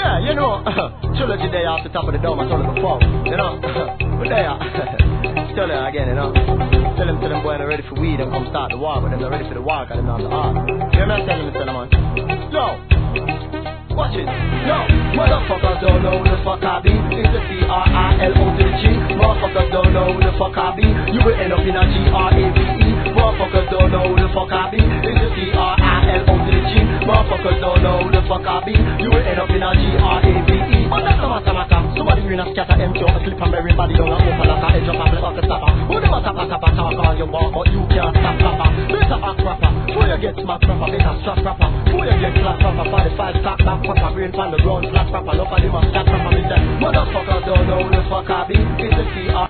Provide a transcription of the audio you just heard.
Yeah, you know, trilogy there off the top of the dome, I told it before. You know, we're there. Still there again, you know. Tell them boy they're ready for weed and come start the war, but them not ready for the war, cause them not the art. You know what I'm telling them, man? No. Watch it. No. Motherfuckers don't know who the fuck I be. It's the C-R-I-L-O to the G. Motherfuckers don't know who the fuck I be. You will end up in a G-R-A-V-E. Motherfuckers don't know who the fuck I be. It's the C-R-I-L-O to the G. Motherfuckers don't know who the fuck I be. You will end up in a G-R-A-V-E. But that's a matter. Somebody in a scatter empty on a clip and bury body down a open like a edge of a black stopper. Who never tap talk on your walk, but you can't stop proper. Better act proper. Before you get smart proper, better strap proper. Before you get flat proper, 45 stop back proper. Brain pan the ground flat proper. Look at him a scat proper. Motherfuckers don't know who the fuck I be. It's the C-R